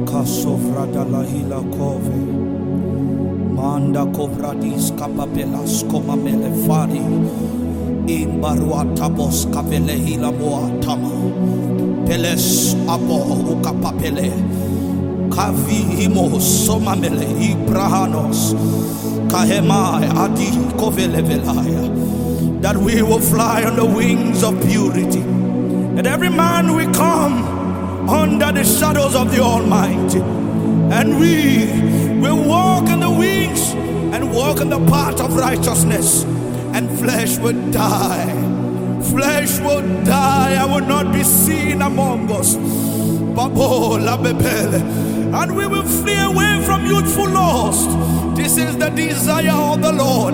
Sovrada la hila kove manda kovradis kapapelas komamele fari imbaruata bos kavele hila moatama peles abo ukapapele kavi himo somamele ibrahanos kahemai adi kovele velaya, that we will fly on the wings of purity, that every man will come under the shadows of the Almighty, and we will walk in the wings and walk in the path of righteousness, and flesh will die. Flesh will die. I will not be seen among us. And we will flee away from youthful lust. This is the desire of the Lord.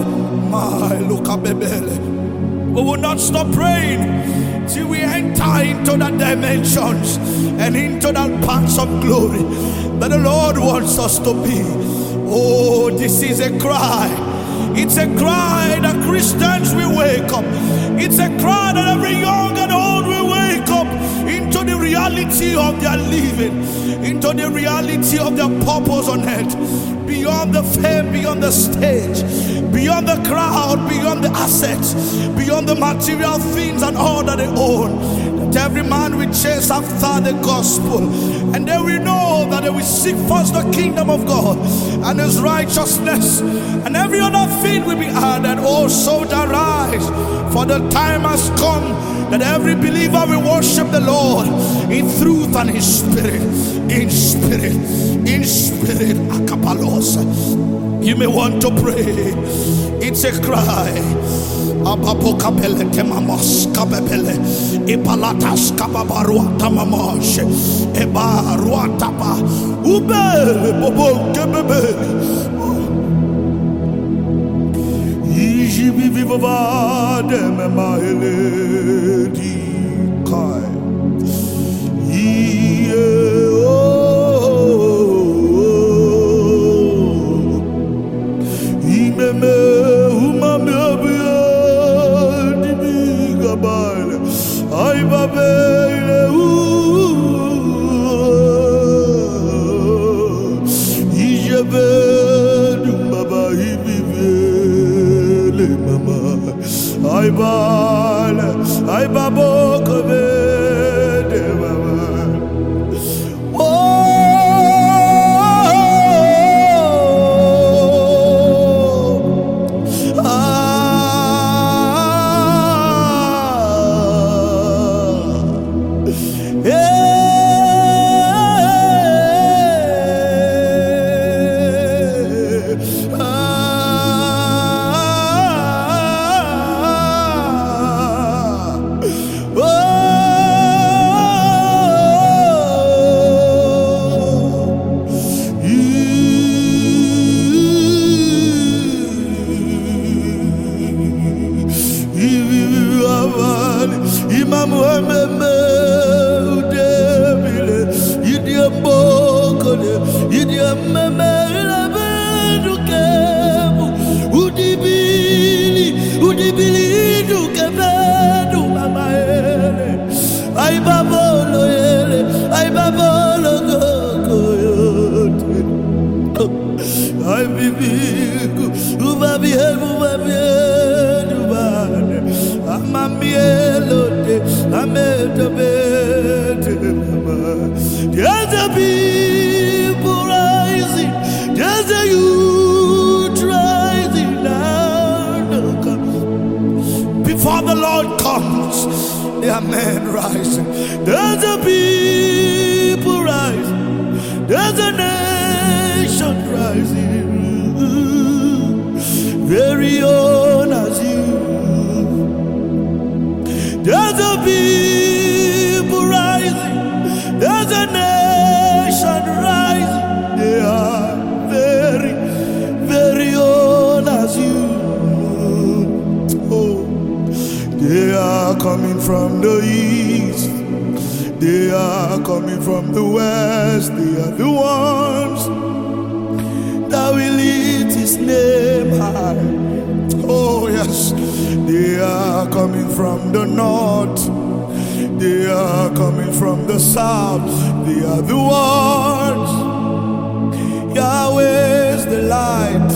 We will not stop praying till we enter into the dimensions and into that parts of glory that the Lord wants us to be. Oh, this is a cry. It's a cry that Christians will wake up. It's a cry that every young and old will wake up into the reality of their living, into the reality of their purpose on earth, beyond the fame, beyond the stage, beyond the crowd, beyond the assets, beyond the material things and all that they own. That every man will chase after the gospel, and they will know that they will seek first the kingdom of God and his righteousness, and every other thing will be added. Also to rise, for the time has come that every believer will worship the Lord in truth and in spirit, in spirit, in spirit. Akapalos. You may want to pray. It's a cry. Abapokapele temamos kabebele ipalatas kababaruata mamash ebaruatapa ubele bobo kebebe iji viva de memaele di kai Ay babele ijebe dum baba ibivele mama ay bala ay babo kobe de mama There's a people rising, there's a youth rising now. Before the Lord comes, there are men rising. There's a people rising, there's a nation rising, very own as you. There's a people rising, there's a nation rising. They are very, very own as you. Oh, they are coming from the east, they are coming from the west. They are the ones that will lift his name high. Oh yes, they are coming from the north, They are coming from the south. They are the ones. Yahweh is the light.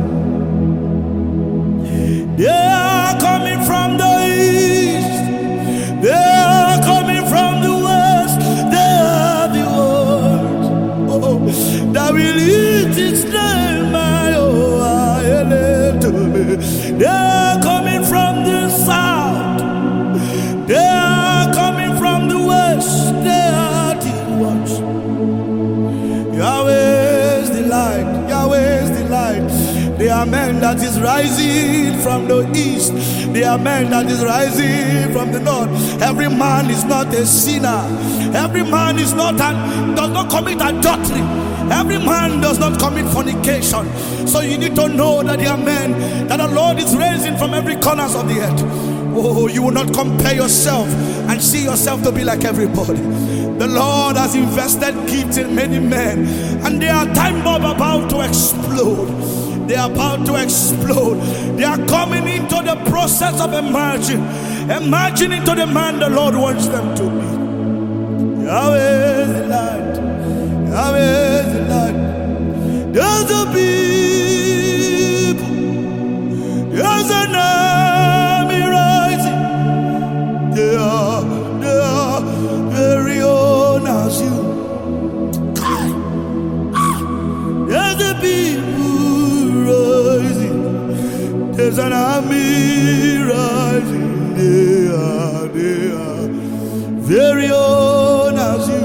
They are coming from the east. They are coming from the west. They are the ones. Oh, that will eat its name. They are coming from the south. They are coming from the west. They are the ones. Yahweh is the light. Yahweh is the light. They are men that is rising from the east. They are men that is rising from the north. Every man is not a sinner. Every man is not does not commit adultery. Every man does not commit fornication. So you need to know that there are men that the Lord is raising from every corners of the earth. Oh, you will not compare yourself and see yourself to be like everybody. The Lord has invested gifts in many men, and they are time bomb about to explode. They are about to explode. They are coming into the process of emerging into the man the Lord wants them to be. Yahweh is the light. Yahweh is the light. There's a people. There's an army rising. They are very own as you. There's a people rising. There's an army rising. They are very own as you.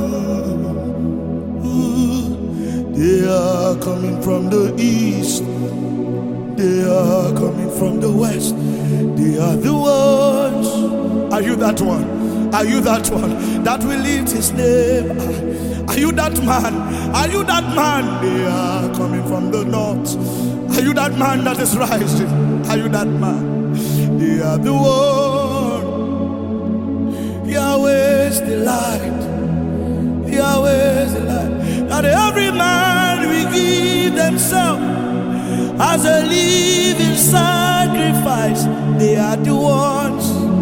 They are coming from the east. They are coming from the west. They are the ones. Are you that one? Are you that one that will lift his name? Are you that man? Are you that man? They are coming from the north. Are you that man that is rising? Are you that man? They are the one. Yahweh is the light. Yahweh is the light. That every man will give themselves as a living sacrifice. They are the ones.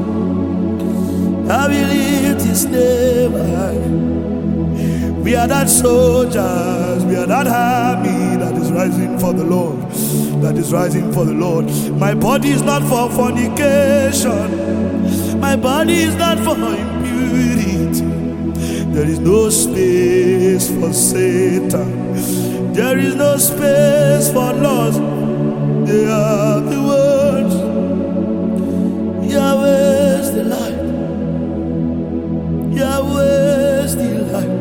I will lift his name high. We are that soldiers. We are that army that is rising for the Lord. That is rising for the Lord. My body is not for fornication. My body is not for impurity. There is no space for Satan. There is no space for lust. They are the words. Yahweh is the light. Yahweh is the light.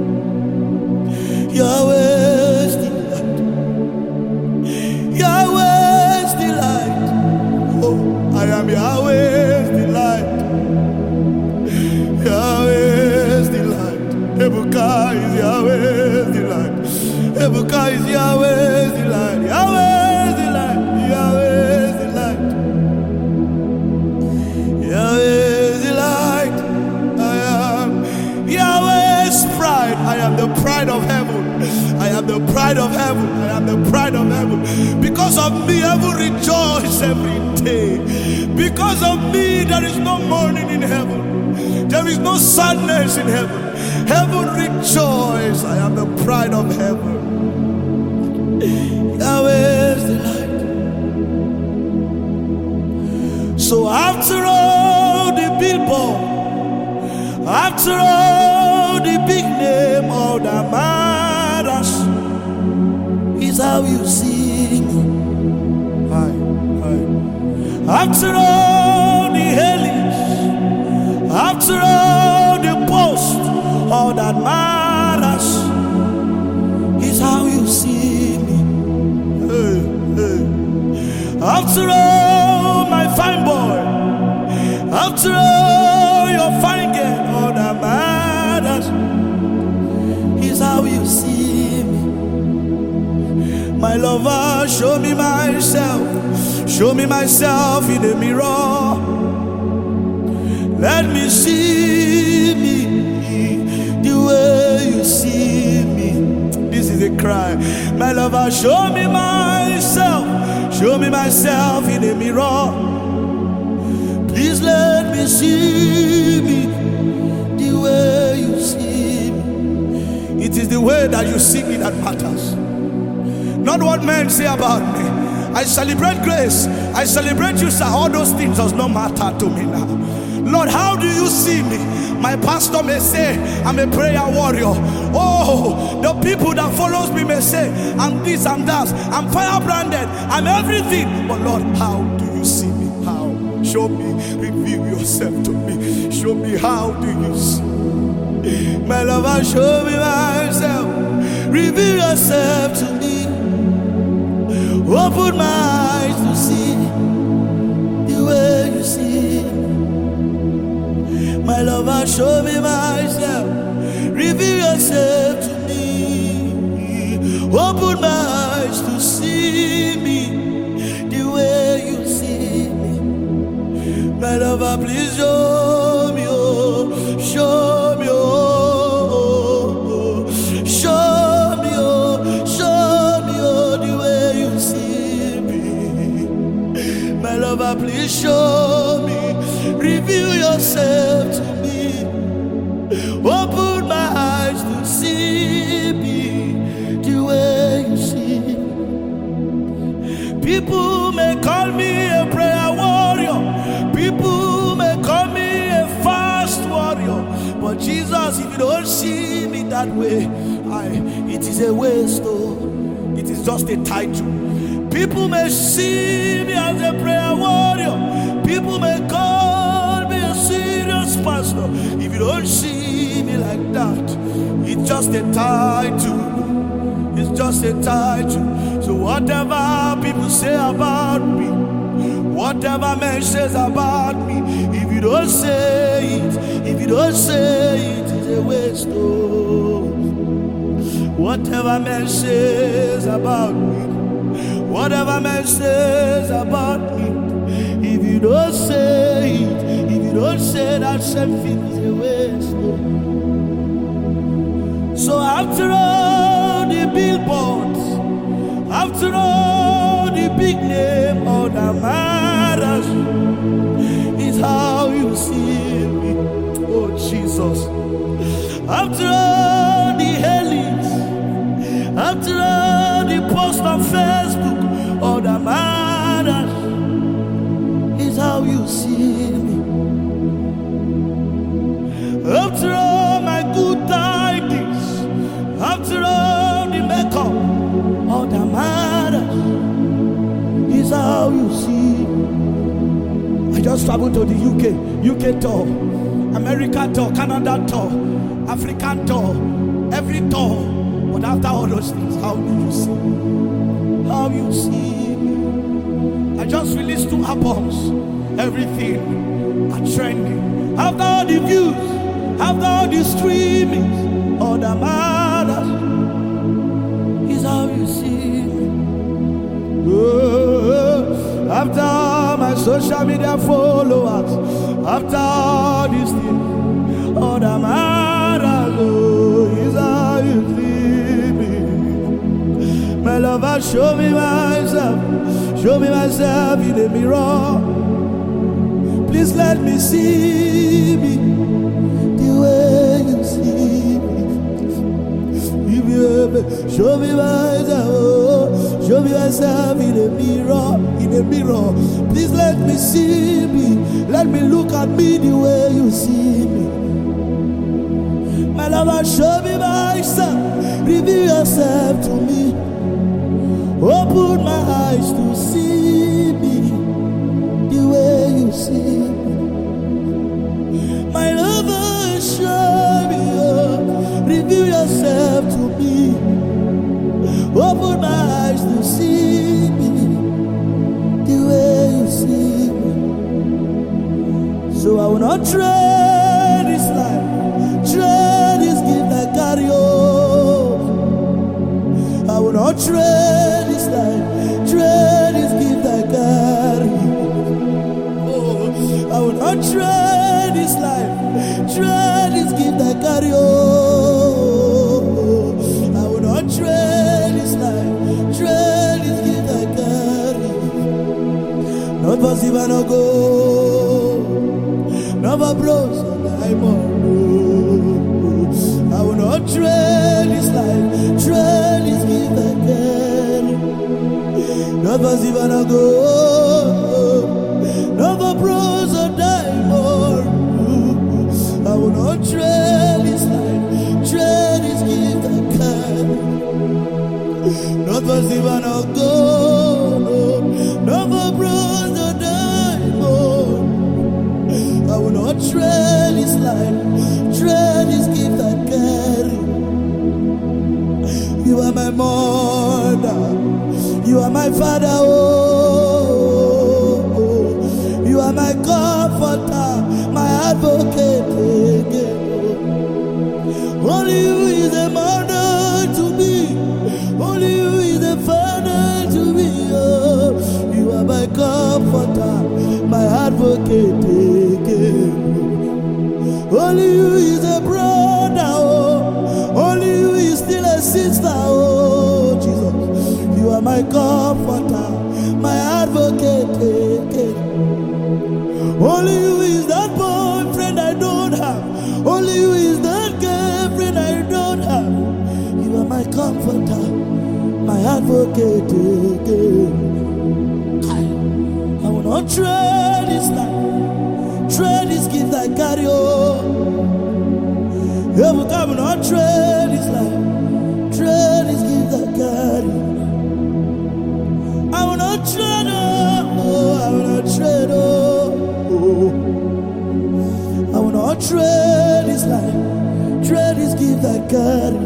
Yahweh is the light. Yahweh is the light. Oh, I am Yahweh is the light. Yahweh is the light. Ebuka is Yahweh is the light. Ebuka is Yahweh is the light. Yahweh is the light. Yahweh is the light. Yahweh is the light. I am Yahweh's pride. I am the pride of heaven. I am the pride of heaven. I am the pride of heaven. Because of me, heaven rejoices every day. Because of me, there is no mourning in heaven. There is no sadness in heaven. Heaven rejoices. I am the pride of heaven. Yahweh is the light. So after all the billboard, after all the big name, all that matters is how you sing. After all the hailings, after all the posts, all that matters is how you see me. Hey, hey. After all, my fine boy, after all your fine girl, all that matters is how you see me. My lover, show me myself. Show me myself in the mirror. Let me see me the way you see me. This is a cry. My lover, show me myself. Show me myself in the mirror. Please Please let me see me the way you see me. It is the way that you see me that matters, not what men say about me. I celebrate grace. I celebrate you, sir. All those things does not matter to me now. Lord, how do you see me? My pastor may say I'm a prayer warrior. Oh, the people that follows me may say I'm this, I'm that, I'm firebranded, I'm everything. But Lord, how do you see me? How? Show me, reveal yourself to me. Show me, how do you see? My lover, show me myself. Reveal yourself to me. Open my eyes to see the way you see. My lover, show me myself. Reveal yourself to me. Open my eyes to see me the way you see me. My lover, please show me, oh, show me, oh, show me, oh, show me, oh, the way you see me. My lover, please show me. Reveal yourself to me. Open my eyes to see me the way you see. People may call me a prayer warrior. People may call me a fast warrior. But Jesus, if you don't see me that way, it is a waste. Oh, it is just a title. People may see me as a prayer warrior. People may call me a serious pastor. If you don't see me like that, it's just a title. It's just a title. So whatever people say about me, whatever man says about me, if you don't say it, if you don't say it, it's a waste. Oh, whatever man says about me, whatever man says about me, if you don't say it, if you don't say that same thing, is a waste. So after all the billboards, after all the big name, all that matters is how you see me. Oh Jesus. After all the hailings, after all the posts on Facebook, all that matters is how you see me. After all my good tidings, after all the makeup, all that matters is how you see. I just traveled to the UK tour, America tour, Canada tour, African tour, every tour. But after all those things, how do you see? How you see me? I just released 2 albums. Everything are trending. After all the views, after all the streaming, all that matters is how you see me. Oh, after all my social media followers, after all these things, all that matters is how you see me. My lover, show me myself in the mirror. Please let me see me the way you see me. If you ever show me myself in the mirror. Please let me see me. Let me look at me the way you see me. My lover, show me myself. Reveal yourself to me. Open my eyes to see me the way you see me. My lover, show me up. Reveal yourself to me. Open my eyes to see me the way you see me. So I will not trade this life, trade this gift like carry on. I will not trade this life, trade this gift like carry. Oh, I will not trade this life, trade this gift like carry on. I will not trade this life, trade this gift like carry. Not possible, no go. gold, not for bronze or diamond. I will not trade this life, trade this gift I can. Not for silver or gold, not for bronze or diamond. I will not trade this life, trade this gift I carry. You are my mother, you are my father, oh. You are my comforter, my advocate. Only you is a mother to me, only you is a father to me, oh. You are my comforter, my advocate. Only you is a brother, oh. Only you is still a sister, oh Jesus. You are my comforter, my advocate. Only you is that boyfriend I don't have. Only you is that girlfriend I don't have. You are my comforter, my advocate. I will not trade this life, trade this gift I carry, oh. I will not trade this life, trade this gift I carry. I will not trade, oh, I will not trade, oh. I will not trade this life, trade this gift I carry.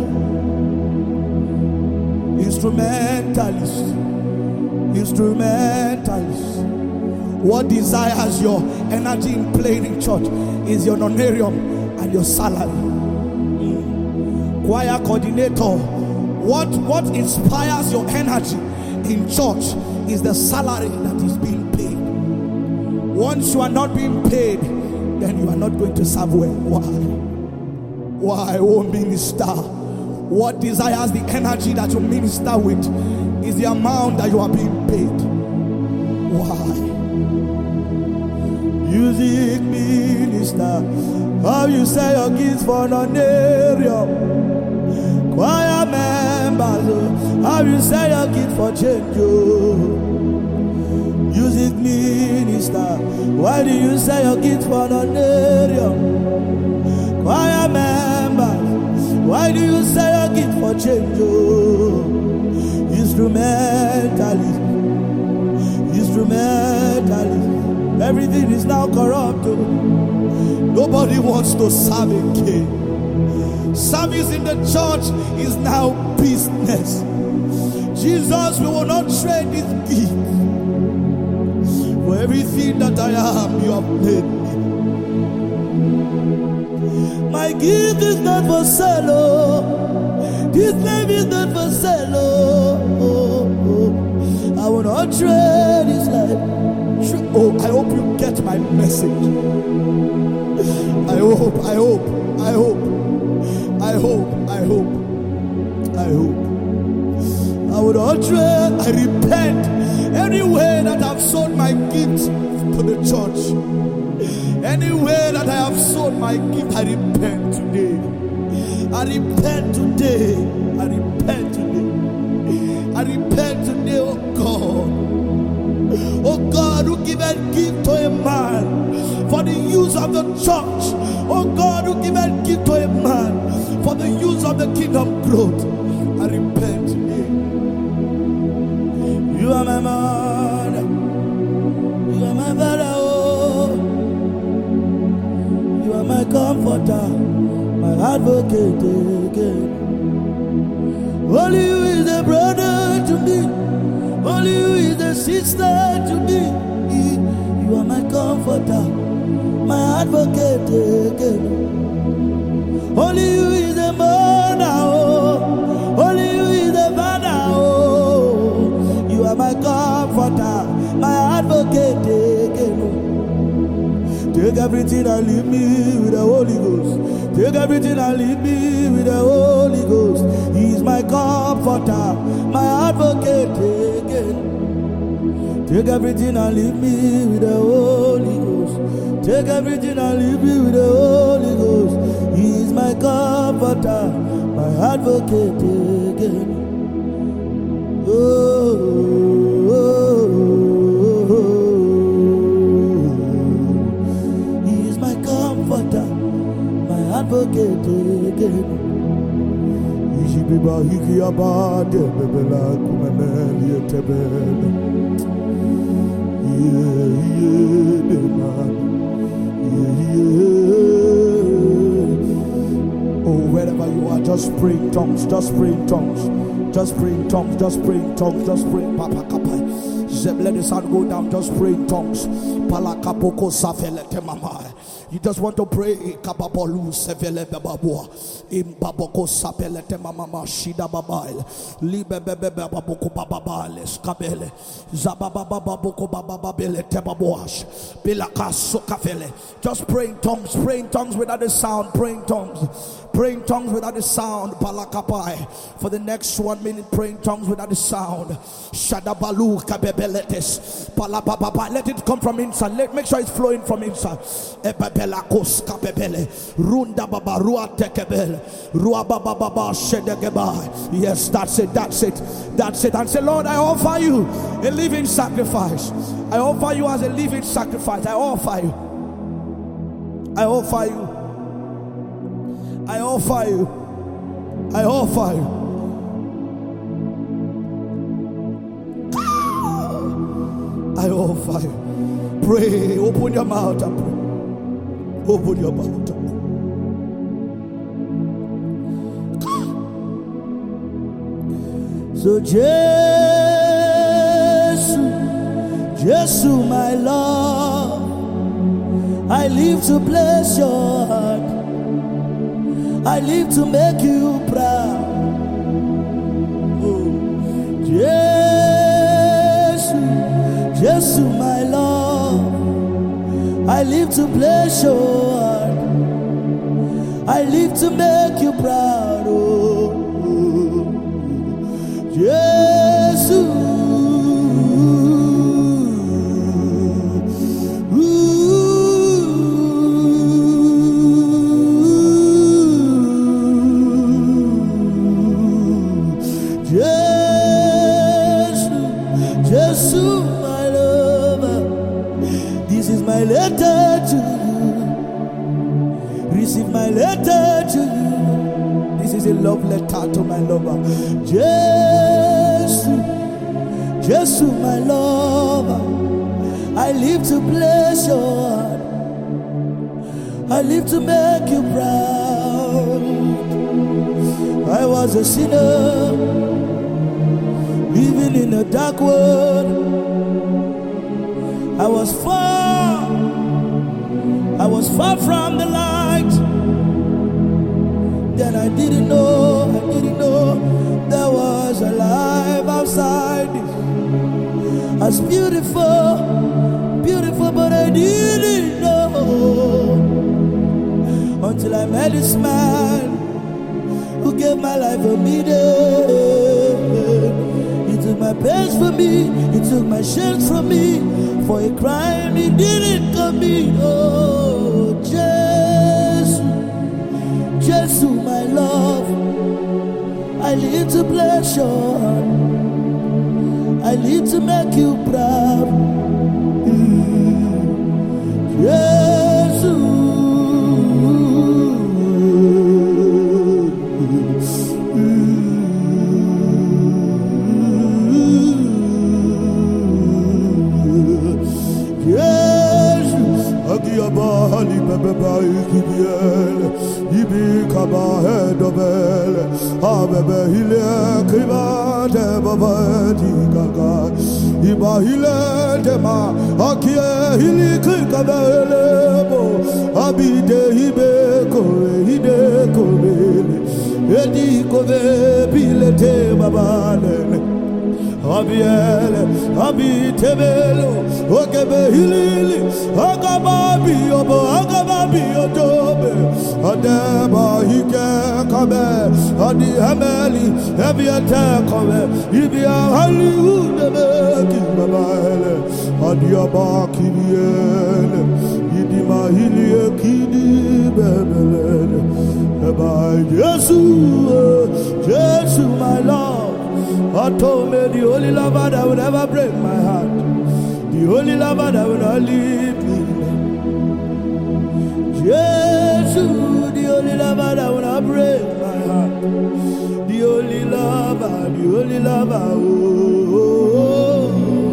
Instrumentalist, instrumentalist. What desires your energy in playing in church is your honorarium and your salary. Choir coordinator, what inspires your energy in church is the salary that is being paid. Once you are not being paid, then you are not going to serve well. Why, oh minister? What desires the energy that you minister with is the amount that you are being paid. Why? Music minister, how you say your kids for honorarium. Choir members, how you say your kids for change. Music minister, why do you say your kids for honorarium? Choir members, why do you say your kids for change? Instrumentalist, instrumentalist. Everything is now corrupt. Nobody wants to serve again. Service in the church is now business. Jesus, we will not trade this gift. For everything that I am, you have made me. My gift is not for sale, oh. This life is not for sale, oh. I will not trade this life. Oh, I hope you get my message. I hope. I would not trade. I repent anywhere that I've sold my gift to the church. Anywhere that I have sold my gift, I repent today. I repent today. I repent today. I repent today, oh God. Oh God, who giveth gift to a man for the use of the church. Oh God, who giveth gift to a man for the use of the kingdom growth. I repent today. You are my mother. You are my father, oh. You are my comforter, my advocate again. Only you is a brother to me. Only you is a sister to me. You are my comforter, my advocate again. Only you is a mother, oh. Only you is a father, oh. You are my comforter, my advocate again. Take everything and leave me with the Holy Ghost. Take everything and leave me with the Holy Ghost. He is my comforter, my advocate again. Take everything and leave me with the Holy Ghost. Take everything and leave me with the Holy Ghost. He is my comforter, my advocate again. Oh, oh, oh. advocate again. Ijibiba hiki abade bebela kumemeli etebele. Oh, wherever you are, just pray in tongues, just pray in tongues, just pray in tongues, just pray in tongues, just pray. Papa Kapai. Let the sun go down, just pray in tongues. Palakapoko safelete mama. You just want to pray. Kababolu sevele bababua. Imbaboko sapelete mama shida babail. Libe bebe baboko bababales kabele. Zababa baboko bababele tebabuash. Bilakaso kafele. Just pray in tongues without a sound. Pray in tongues. Pray in tongues without a sound. Palakapai. For the next 1 minute, pray in tongues without a sound. Shadabalu kabebeletes. Palapapa. Let it come from inside. Make sure it's flowing from inside. Ebebelakos kabebele. Runda baba rua tekebele. Rua baba baba shedegeba. Yes, that's it. And say, Lord, I offer you a living sacrifice. I offer you as a living sacrifice. I offer you. I offer you. I offer you. I offer you. I offer you. Pray. Open your mouth and pray. Open your mouth and pray. So Jesus, my Lord, I live to bless your heart. I live to make you proud. Oh, Jesus, my Lord, I live to bless your heart. I live to make you proud. Oh, Jesus. Letter to you. Receive my letter to you. This is a love letter to my lover. Jesus, my lover, I live to bless your heart. I live to make you proud. I was a sinner, living in a dark world. I was far from the light. Then I didn't know there was a life outside this. As beautiful, but I didn't know until I met this man who gave my life a meaning. He took my pains from me, he took my shame from me, for a crime he didn't commit. Oh, Jesus, my love, I live to bless your heart. I live to make you proud. Jesus. Bali bebe kibiel ibi kaba hedobel abebe hile kriba de baba digaga iba hile dema akie hili krikaba elebo abide ibe kore hide kore edi kove bilete babale Abiele, Abitebelo, Okebe Hilili, Agababi Obo, Agababi Odobe, Adeba Hike Kabe, Adi Hameli, Ebiate Kabe, Ibia Hollywood, Kimabale, Adiaba Kibiele, Idima Hilie Kidi Bebele, Eba Jesus, my Lord. I told me the only lover that would ever break my heart, the only lover that would not leave me. Jesus, the the only lover that will break my heart. The only lover, the only lover. Oh.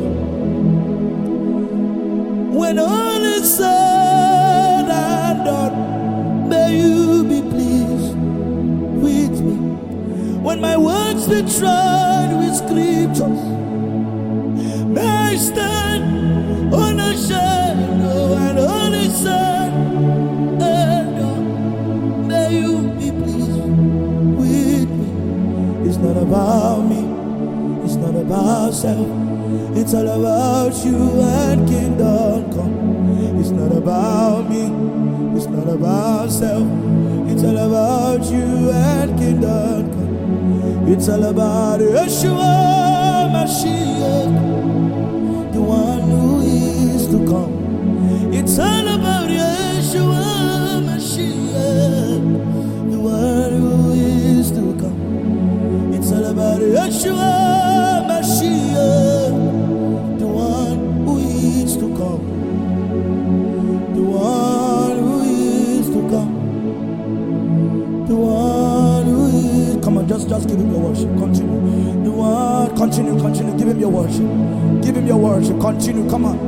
When all is said and done, may you be pleased with me. When my words be tried with scriptures, may I stand unashamed and only said and done. May you be pleased with me. It's not about me, it's not about self. It's all about you and kingdom come. It's not about me, it's not about self. It's all about you and kingdom come. It's all about Yeshua Mashiach, the one who is to come. It's all about Yeshua Mashiach, the one who is to come. It's all about Yeshua Mashiach, the one who is to come. The one who is to come. The one who is. Come on, just give him your worship. Continue. The one, continue. Give him your worship. Give him your worship. Continue. Come on.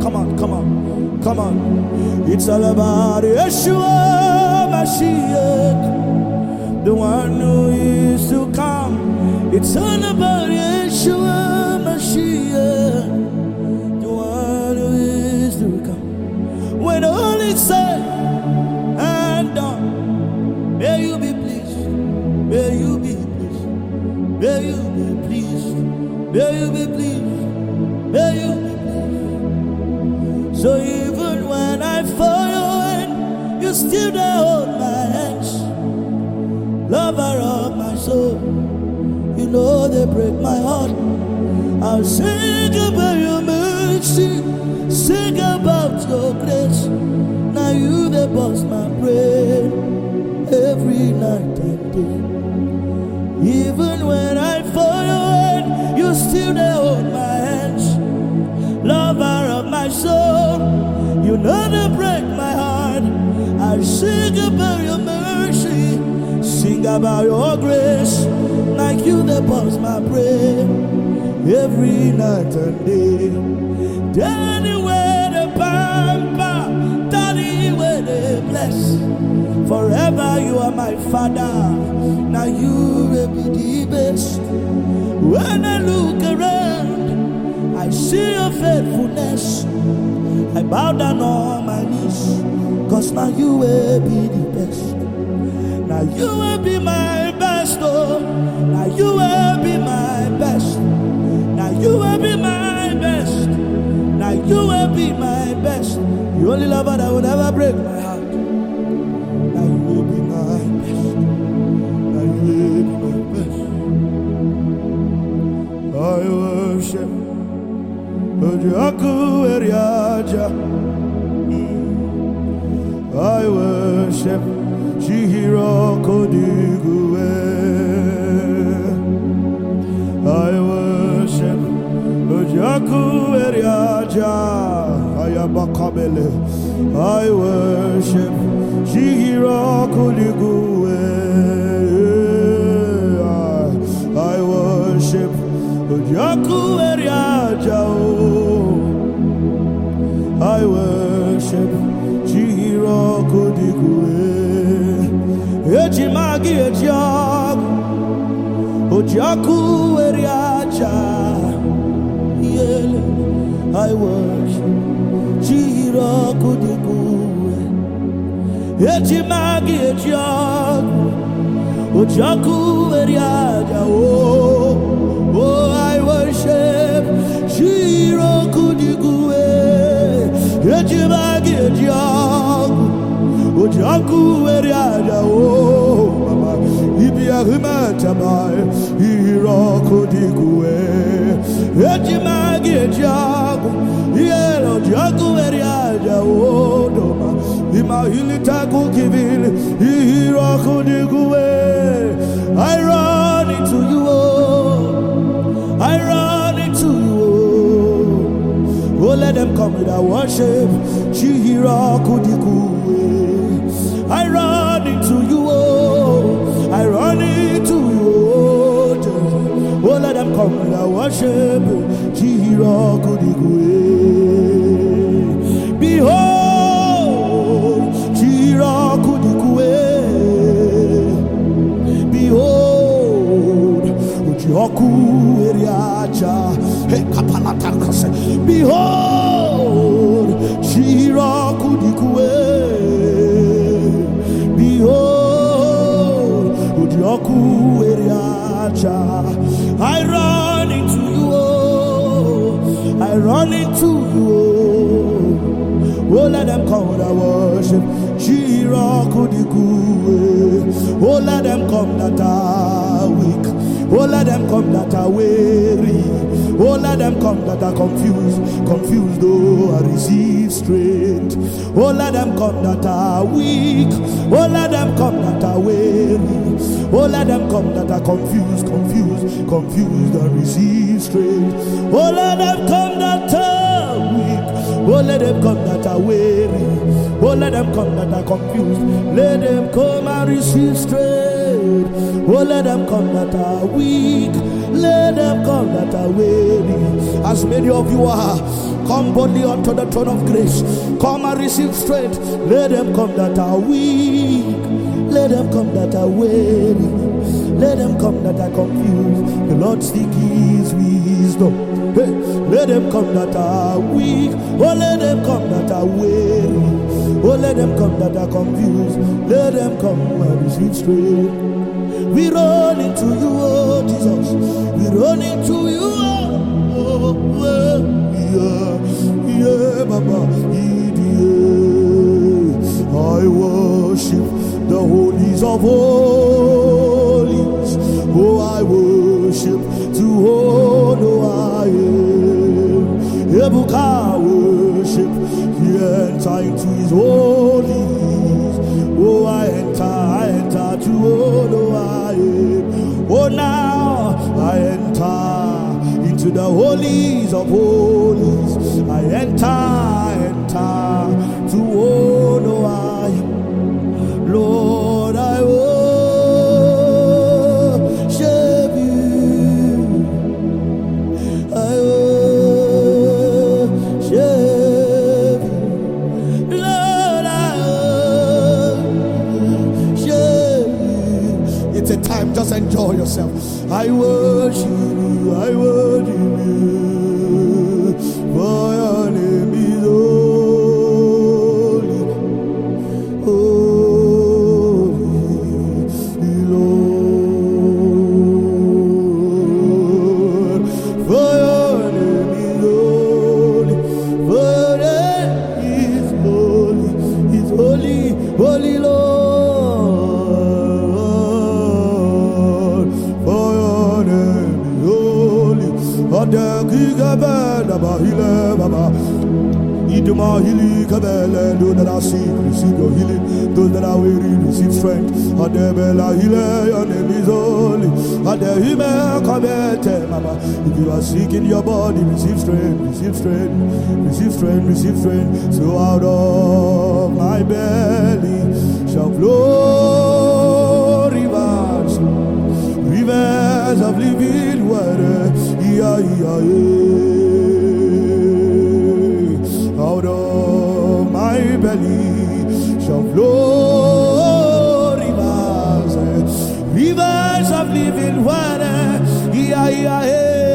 It's all about Yeshua Mashiach, the one who is to come. It's all about Yeshua Mashiach, the one who is to come. When all is said and done, may you be pleased. May you be pleased. May you be pleased. May you be pleased. May you be pleased. So even when I fall and you still there hold my hands, lover of my soul, you know they break my heart. I'll sing about your mercy, sing about your grace. Now you they bust my brain every night and day. Even when I fall and you still there hold my hands, lover of my soul, you know they break my heart. I sing about your mercy, sing about your grace. Like you they bust my brain every night and day. Daddy where the pamper, daddy where they bless. Forever you are my father, now you will be the best. When I look around, I see your faithfulness. I bow down on my knees, cause now you will be the best. Now you will be my best, oh. Now you will be my best. Now you will be my best. Now you will be my best. The only lover that will never break my heart. Now you will be my best. Now you will be my best. I worship Ojaku Eriaja. I worship Chihiro Kodigwe. I worship Ojaku Eriaja. Ayabakabele. I worship Chihiro Kodigwe. I worship Ojaku Eriaja. I worship Chihiro Kodigwe. Ejimagi ejiagu Ojaku Eriaja. I worship Chihiro Kodigwe. Ejimagi ejiagu Ojaku Eriaja. Oh, I worship Chihiro Kodigwe. Ejimagi ejiagu Ojaku Eriaja. Oh, mama, Ibia Himatabai, Hiro Kodigwe. Ejimagi ejiagu, Yellow Jagu Eriaja. Oh, Doma, Imahilitaku Kivil, Hiro Kodigwe. I run into you, oh, I run into you, oh. Oh, let them come with our worship, Chihiro Kodigwe. I run into you, oh. them come and I worship. Jiro Kudigwe. Behold, Jiro Kudigwe. Behold, Ujoku Eriacha. Behold, Jiro Kudigwe. Behold, Ujoku Eriacha. I run into you, oh. I run into you, oh. Oh, let them come that worship. Jiro Kudigwe. Oh, let them come that are weak. Oh, let them come that are weary. Oh, let them come that are confused. Confused, though I receive strength. Oh, let them come that are weak. Oh, let them come that are weary. Oh, let them come that are confused. Confused, confused, and receive strength. Oh, let them come that are weak. Oh, let them come that are weary. Oh, let them come that are confused. Let them come and receive strength. Oh, let them come that are weak. Let them come that are weary. As many of you are, come boldly unto the throne of grace. Come and receive strength. Let them come that are weak. Let them come that are weary. Let them come that are confused. The Lord seek his wisdom. Hey, let them come that are weak. Oh, let them come that are weary. Oh, let them come that are confused. Let them come and receive strength. We run into you, oh Jesus. We run into you, oh, yeah, Baba. I worship the holies of holies. Oh, I worship to honor I am. Ebuka worship, he enter into his holies. Oh, I enter to honor I am. Oh, now I enter into the holies of holies. I enter to honor I am. Lord, I worship you. I worship you. Lord, I worship you. It's a time, just enjoy yourself. I worship you, I worship you. For your name is holy. Holy Lord, for your name is holy. Ade kigabenda bahile baba. Iduma hili kabele. Those that are sick, receive your healing. Those that are weary, receive strength. Ade bela hile, your name is holy. Ade hime kabete mama. If you are sick in your body, receive strength, receive strength, receive strength, receive strength. So out of my belly shall flow rivers, rivers of living water. Yeah, yeah, yeah. Out of my belly shall flow rivers, rivers of living water. Yeah, yeah,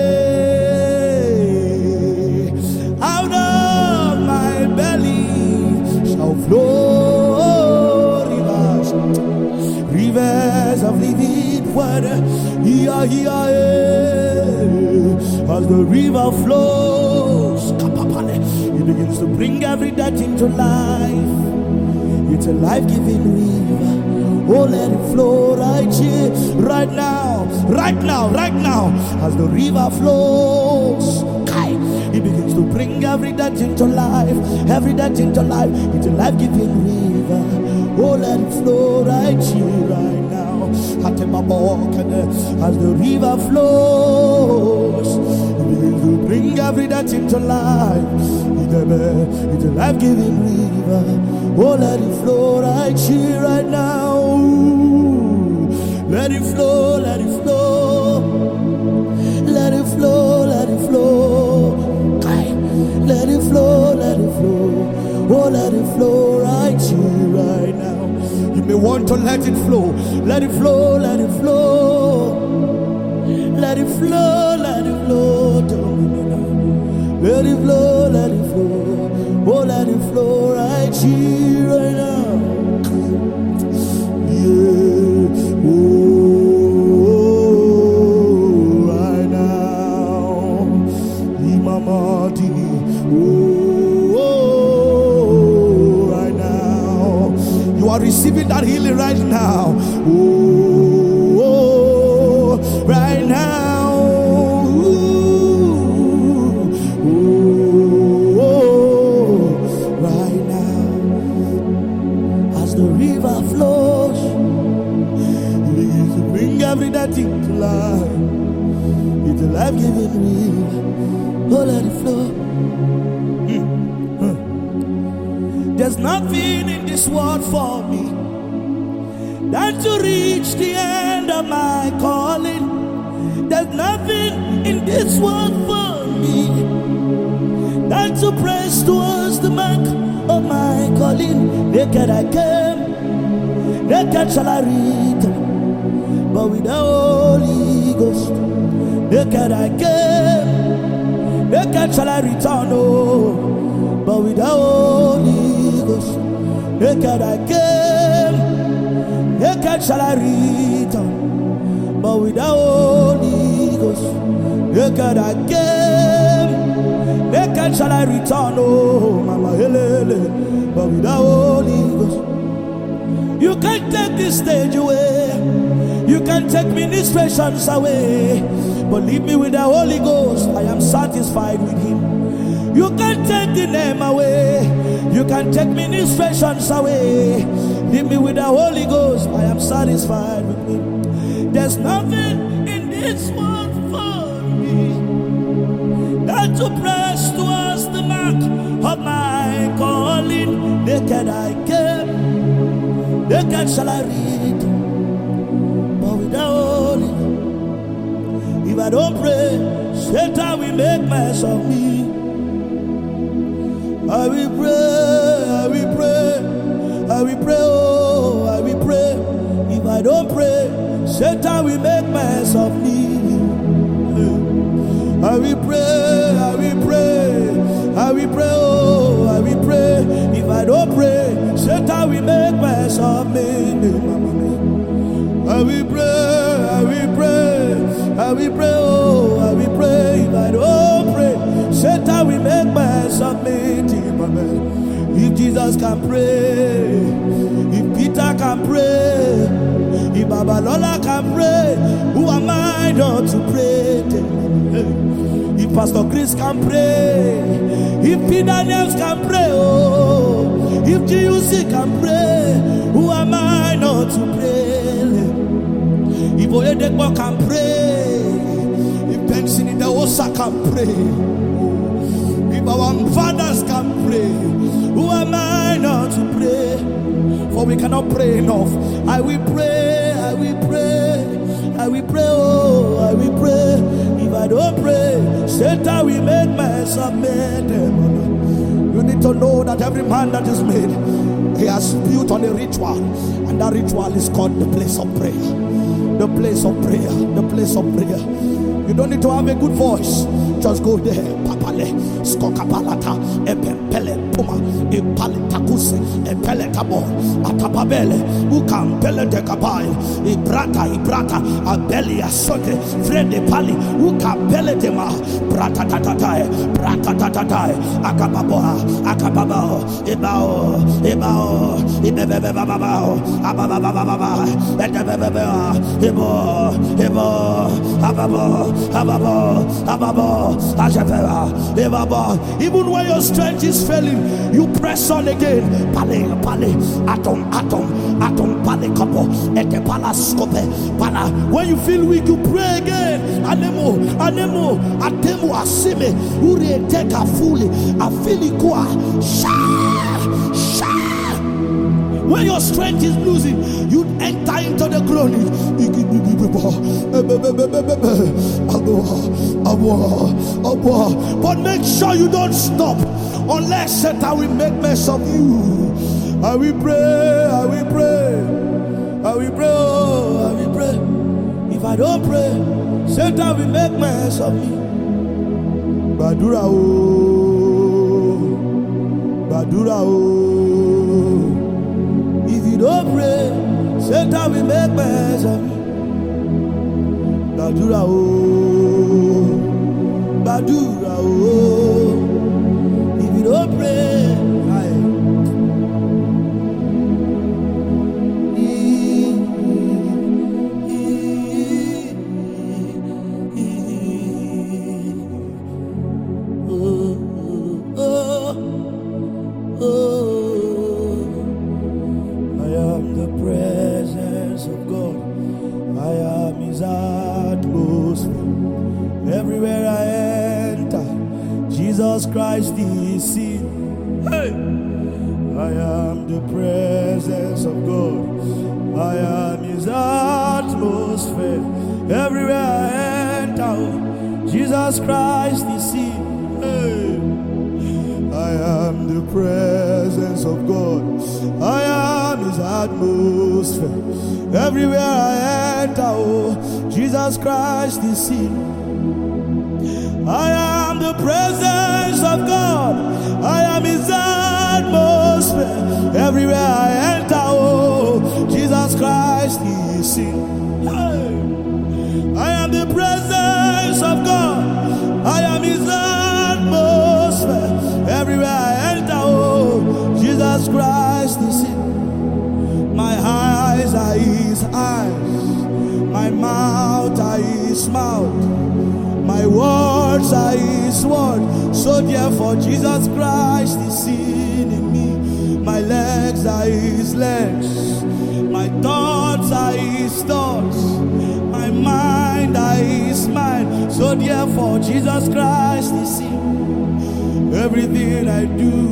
yeah. Out of my belly shall flow rivers, rivers of living water. Yeah, yeah, yeah. As the river flows, it begins to bring every death into life. It's a life-giving river. Oh, let it flow right here, right now, right now, right now. As the river flows, it begins to bring every death into life, every death into life. It's a life-giving river. Oh, let it flow right here, right now. As the river flows, it begins to bring every death into life. It's a life-giving river. Oh, let it flow right here, right now. Let it flow, let it flow. Let flow right here, right now. You may want to let it flow. Let it flow, let it flow. Let it flow, let it flow. Let it flow, let it flow. Oh, let it flow right here, right now. Yeah. Oh, right now. Imamadi. Oh, right now. You are receiving that healing right now. Oh, right now. Every that thing to life, it's a life-giving river. Oh, let it flow. There's nothing in this world for me than to reach the end of my calling. There's nothing in this world for me than to press towards the mark of my calling. Naked I came, naked shall I return. But with the Holy Ghost, naked I came, naked shall I return. Oh, but with the Holy Ghost, naked I came, naked shall I return. But with the Holy Ghost, naked I came, naked shall I return. Oh, Mama Helele, but with the Holy Ghost, you can't take this stage away. You can take ministrations away, but leave me with the Holy Ghost. I am satisfied with Him. You can take the name away. You can take ministrations away. Leave me with the Holy Ghost. I am satisfied with Him. There's nothing in this world for me than to press towards the mark of my calling. Naked I came, naked shall I read. If I don't pray, Satan will make mess of me. I will pray, I will pray, I will pray, oh, I will pray. If I don't pray, Satan will make mess of me. I will pray, I will pray, I will pray, oh, I will pray. If I don't pray, Satan will make mess of me. I will pray, I will pray, I will pray, oh, I will pray. If I don't pray, Satan will make mess of me. If Jesus can pray, if Peter can pray, if Babalola can pray, who am I not to pray? If Pastor Chris can pray, if Peter Names can pray, oh, if GUC can pray, who am I not to pray? If Oyedekbo can pray, if Benson in the Osa can pray, if our fathers can pray, who am I not to pray? For we cannot pray enough. I will pray, I will pray, I will pray, oh, I will pray. If I don't pray, Satan will make mess of me. You need to know that every man that is made, he has built on a ritual, and that ritual is called the place of prayer. The place of prayer, the place of prayer. You don't need to have a good voice. Just go there. Papale, skokapalata, epempele, puma, epalitakuse, epeletabo, atapabele, ukampele de kapai, ibrata, abelia sote, frede pali, ukampele de ma, brata tatatai, akababoa, ebao, ibebebebabao, abababababa, edebebebea, ababo, even when your strength is failing, you press on again. Pale, atom, pale, couple, ete pala scope, pala. When you feel weak, you pray again. Anemo, atemu asime, uri teka fully, afili kwa, sha. When your strength is losing, you enter into the glory. But make sure you don't stop unless Satan will make mess of you. I will pray, I will pray, I will pray, oh, I will pray. If I don't pray, Satan will make mess of me. Badura oh, Badura oh. If you don't pray, Satan will make mess of me. Badura oh, Badura oh. If you don't pray, Jesus Christ is seen. Hey! I am the presence of God. I am His atmosphere. Everywhere I enter, Jesus Christ is seen. Hey! I am the presence of God. I am His atmosphere. Everywhere I enter, Jesus Christ is seen. I am the presence of God. I am His atmosphere. Everywhere I enter, oh, Jesus Christ is seen. Hey. I am the presence of God. I am His atmosphere. Everywhere I enter, oh, Jesus Christ is seen. My eyes are His eyes. My mouth are His mouth. My words are His word. So therefore Jesus Christ is seen in me. My legs are His legs. My thoughts are His thoughts. My mind are His mind. So therefore Jesus Christ is seen. Everything I do,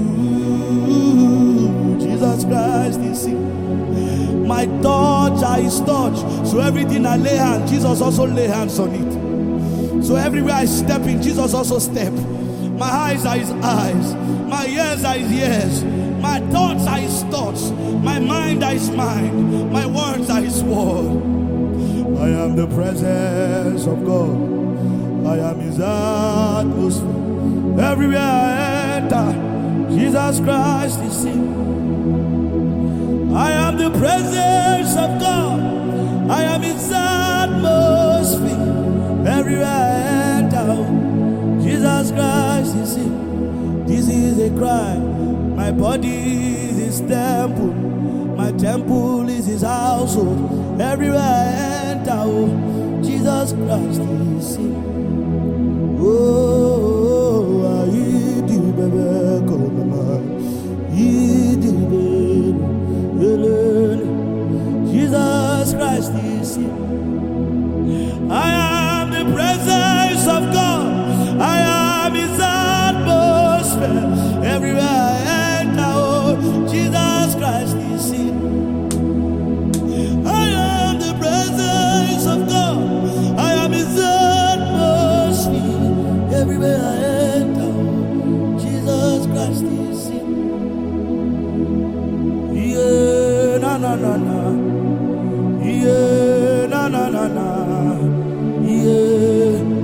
Jesus Christ is seen. My thoughts are His thoughts. So everything I lay hands, Jesus also lay hands on it. So everywhere I step in, Jesus also step. My eyes are His eyes. My ears are His ears. My thoughts are His thoughts. My mind are His mind. My words are His word. I am the presence of God. I am His atmosphere. Everywhere I enter, Jesus Christ is seen. I am the presence of God. I am His atmosphere. Everywhere I enter, Jesus Christ is seen. This is a cry. My body is His temple. My temple is His household. Everywhere I enter, Jesus Christ is seen. Oh, I do baby, come on. Jesus Christ is seen. I am the presence of God. I am His atmosphere. Everywhere I enter, Jesus Christ is seen. I am the presence of God. I am His atmosphere. Everywhere I enter, Jesus Christ is seen. Yeah, na na na na. Yeah, na na na na. Yeah.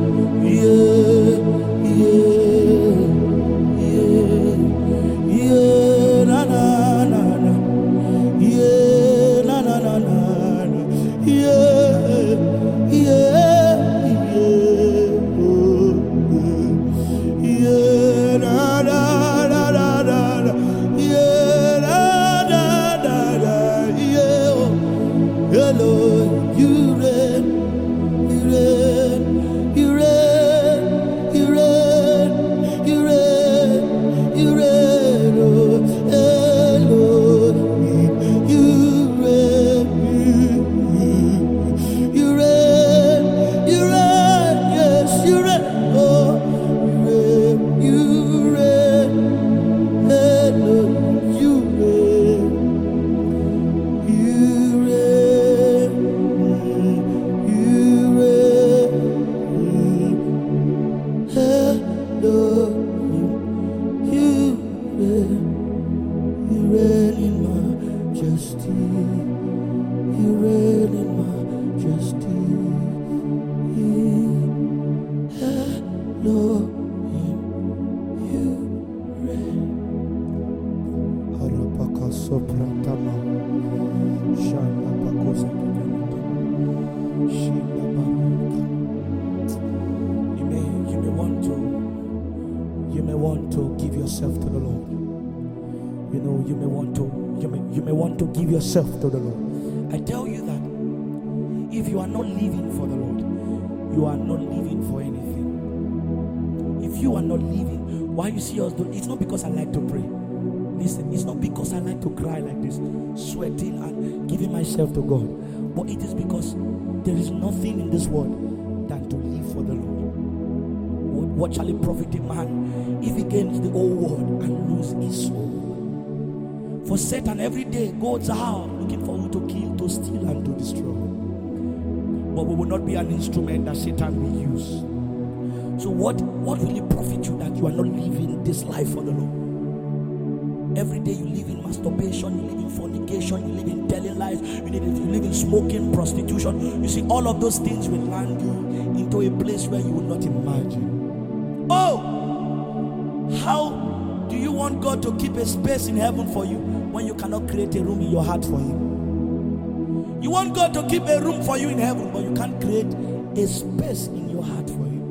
yourself to the Lord. You know, you may want to give yourself to the Lord. I tell you that if you are not living for the Lord, you are not living for anything. If you are not living, why you see us doing? It's not because I like to pray. Listen, it's not because I like to cry like this, sweating and giving myself to God. But it is because there is nothing in this world than to live for the Lord. What shall it profit a man if he gains the whole world and lose his soul? For Satan every day goes out looking for who to kill, to steal, and to destroy. But we will not be an instrument that Satan will use. So what will it profit you that you are not living this life for the Lord? Every day you live in masturbation, you live in fornication, you live in telling lies, you live in smoking, prostitution. You see, all of those things will land you into a place where you will not imagine. Oh, how do you want God to keep a space in heaven for you when you cannot create a room in your heart for Him? You want God to keep a room for you in heaven, but you can't create a space in your heart for Him.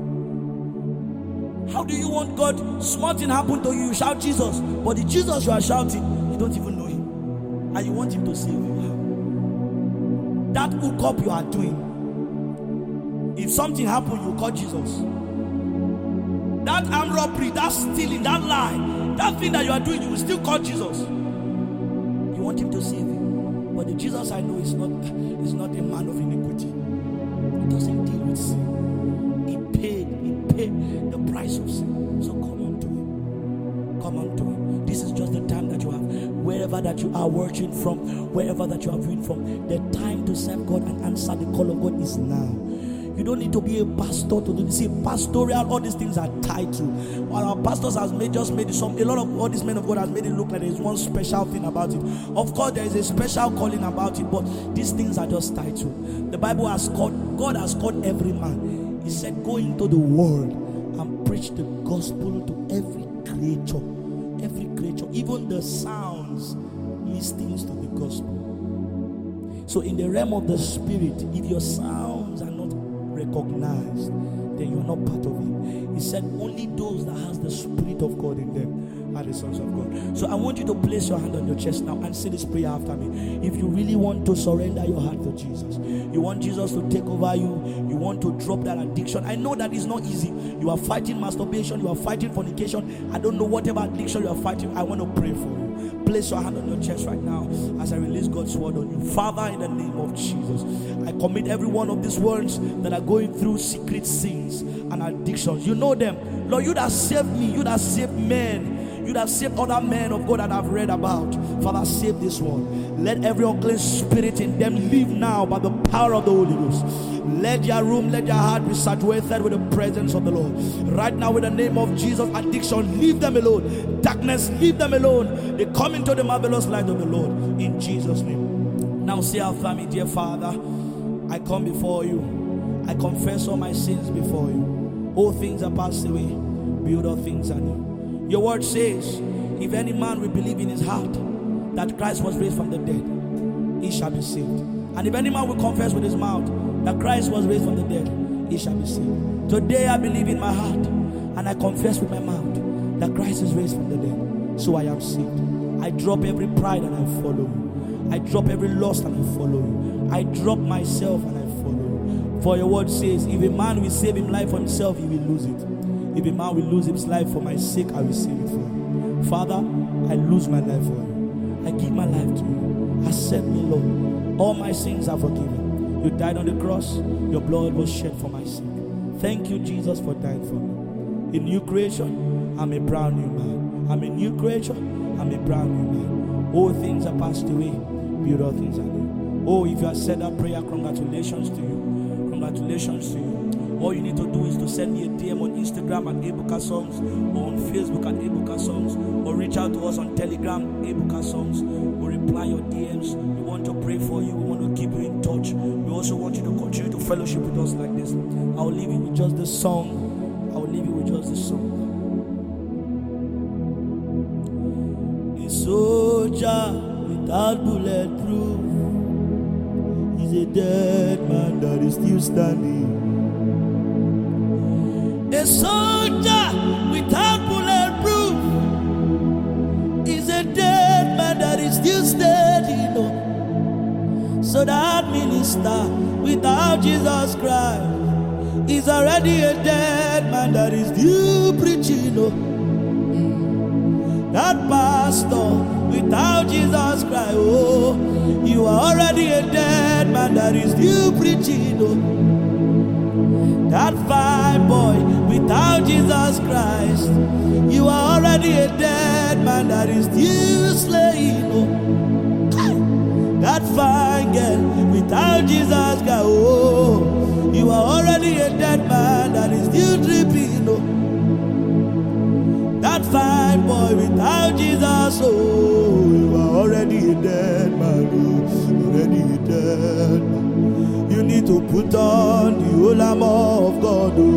How do you want God, small thing happen to you, you shout Jesus, but the Jesus you are shouting, you don't even know Him, and you want Him to save you? That hookup you are doing, if something happen, you call Jesus. That armed robbery, that stealing, that lie, that thing that you are doing, you will still call Jesus. You want Him to save you, but the Jesus I know is not a man of iniquity. He doesn't deal with sin. He paid the price of sin. So come on to Him. Come on to Him. This is just the time that you have, wherever that you are watching from, wherever that you are viewing from, the time to serve God and answer the call of God is now. You don't need to be a pastor to do this. See, pastoral, all these things are tied to. While our pastors has made a lot of all these men of God has made it look like there is one special thing about it. Of course, there is a special calling about it, but these things are just tied to. The Bible has called, God has called every man. He said, go into the world and preach the gospel to every creature. Every creature, even the sounds, listens to the gospel. So in the realm of the spirit, if your sounds are not recognized, then you are not part of it. He said only those that has the Spirit of God in them are the sons of God. So I want you to place your hand on your chest now and say this prayer after me. If you really want to surrender your heart to Jesus, you want Jesus to take over you, you want to drop that addiction. I know that it's not easy. You are fighting masturbation, you are fighting fornication. I don't know whatever addiction you are fighting. I want to pray for you. Place your hand on your chest right now as I release God's word on you. Father, in the name of Jesus, I commit every one of these ones that are going through secret sins and addictions. You know them. Lord, you that saved me, you that saved men, you that saved other men of God that I've read about. Father, save this one. Let every unclean spirit in them live now by the power of the Holy Ghost. Let your room, let your heart be saturated with the presence of the Lord. Right now, in the name of Jesus, addiction, leave them alone. Darkness, leave them alone. They come into the marvelous light of the Lord. In Jesus' name. Now say after me, dear Father, I come before you. I confess all my sins before you. All things are passed away. Behold, all things are new. Your word says, if any man will believe in his heart that Christ was raised from the dead, he shall be saved. And if any man will confess with his mouth that Christ was raised from the dead, he shall be saved. Today I believe in my heart and I confess with my mouth that Christ is raised from the dead. So I am saved. I drop every pride and I follow you. I drop every lust and I follow you. I drop myself and I follow you. For your word says, if a man will save his life for himself, he will lose it. If a man will lose his life for my sake, I will save it for you. Father, I lose my life for you. I give my life to you. Accept me, Lord. All my sins are forgiven. You died on the cross. Your blood was shed for my sake. Thank you, Jesus, for dying for me. A new creation, I'm a brand new man. I'm a new creature, I'm a brand new man. All things are passed away. Behold, all things are new. Oh, if you have said that prayer, congratulations to you. Congratulations to you. All you need to do is to send me a DM on Instagram at Ebuka Songs, or on Facebook at Ebuka Songs, or reach out to us on Telegram, Ebuka Songs. We'll reply your DMs. We want to pray for you. We want to keep you in touch. We also want you to continue to fellowship with us like this. I'll leave you with just this song. A soldier without bulletproof is a dead man that is still standing. A soldier without bulletproof is still steady, no. So that minister without Jesus Christ is already a dead man that is still preaching, no. That pastor without Jesus Christ, oh, you are already a dead man that is still preaching, oh. That fine boy without Jesus Christ, you are already a dead man that is still slaying, oh. That fine girl without Jesus Christ, oh, you are already a dead man that is still dripping, oh. That fine boy without Jesus, oh, you are already a dead man, oh, already a dead man. You need to put on the whole armor of God, oh.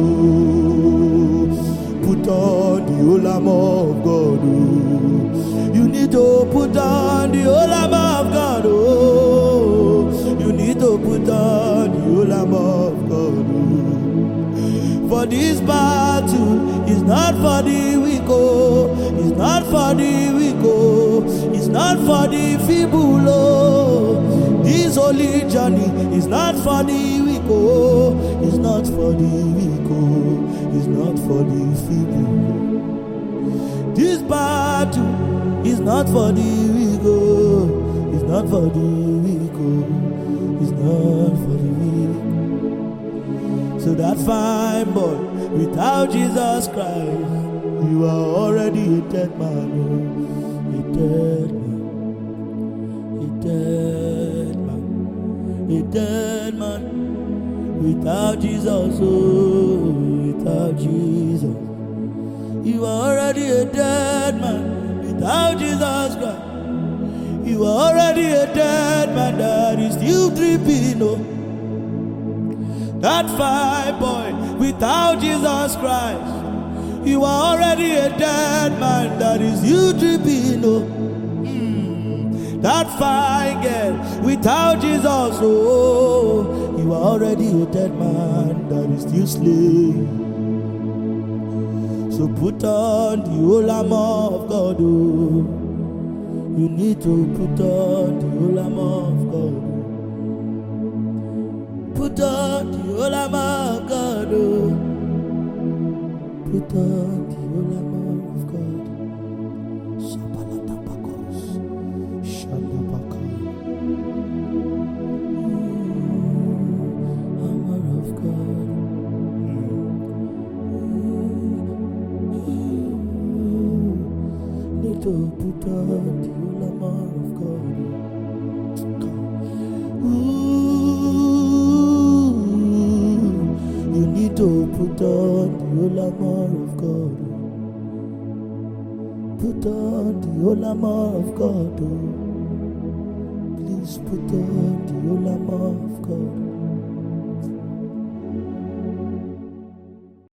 Put on the whole armor of God, oh. You need to put on the whole armor of God, oh. You need to put on the whole armor of God, oh. For this battle is not for the weak, oh. It's not for the weak, oh. It's not for the feeble, oh. This holy journey is not for the weak, oh. It's not for the weak, oh. It's not for the feeble. This battle is not for the weak, oh. It's not for the weak, oh. It's not for the weak. So that fine boy without Jesus Christ, you are already a dead man, oh. A dead man, a dead man, a dead man. Without Jesus, oh, without Jesus, you are already a dead man. Without Jesus Christ, you are already a dead man that is still dripping, oh. That fine boy without Jesus Christ, you are already a dead man that is still dripping, oh. That fine girl without Jesus, oh, you are already a dead man that is still slain. So put on the whole armor of God, oh. You need to put on the whole armor of God, oh. Put on the whole armor of God, oh. Put on the whole armor of God. Shapalatapakos, Shandapakai. Armor of God. Need to put on the whole armor of God. You need to put on the whole armor of God. Put on the whole armor of God. Please put on the whole armor of God.